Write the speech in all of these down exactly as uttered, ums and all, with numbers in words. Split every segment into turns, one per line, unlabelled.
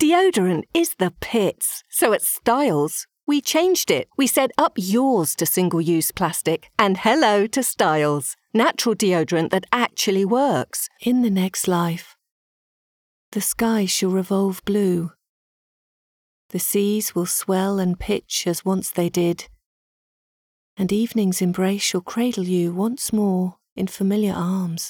Deodorant is the pits, so at Styles, we changed it. We said up yours to single-use plastic and hello to Styles, natural deodorant that actually works. In the next life, the sky shall revolve blue. The seas will swell and pitch as once they did, and evening's embrace shall cradle you once more in familiar arms,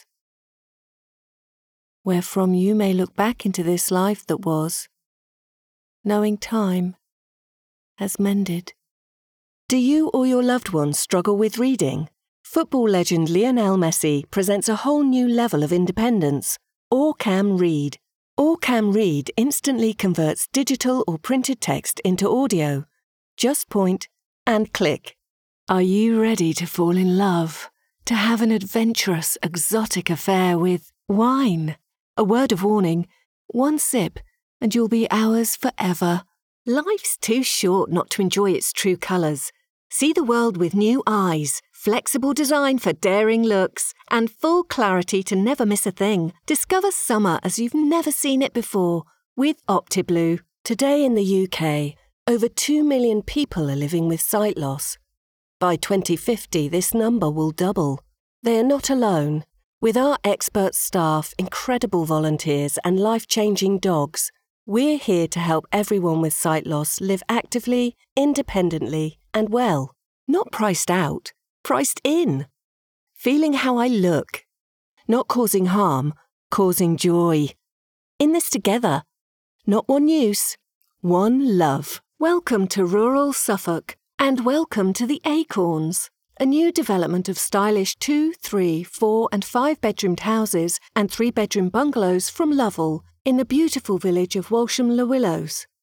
wherefrom you may look back into this life that was, knowing time has mended. Do you or your loved ones struggle with reading? Football legend Lionel Messi presents a whole new level of independence. Orcam Read. Orcam Read instantly converts digital or printed text into audio. Just point and click. Are you ready to fall in love? To have an adventurous, exotic affair with wine? A word of warning, one sip and you'll be ours forever. Life's too short not to enjoy its true colours. See the world with new eyes, flexible design for daring looks, and full clarity to never miss a thing. Discover summer as you've never seen it before with OptiBlue. Today in the U K, over two million people are living with sight loss. By twenty fifty, this number will double. They are not alone. With our expert staff, incredible volunteers, and life-changing dogs, we're here to help everyone with sight loss live actively, independently, and well. Not priced out, priced in. Feeling how I look. Not causing harm, causing joy. In this together. Not one use, one love. Welcome to rural Suffolk, and welcome to the Acorns, a new development of stylish two, three, four and five bedroomed houses and three bedroom bungalows from Lovell, in the beautiful village of Walsham-le-Willows.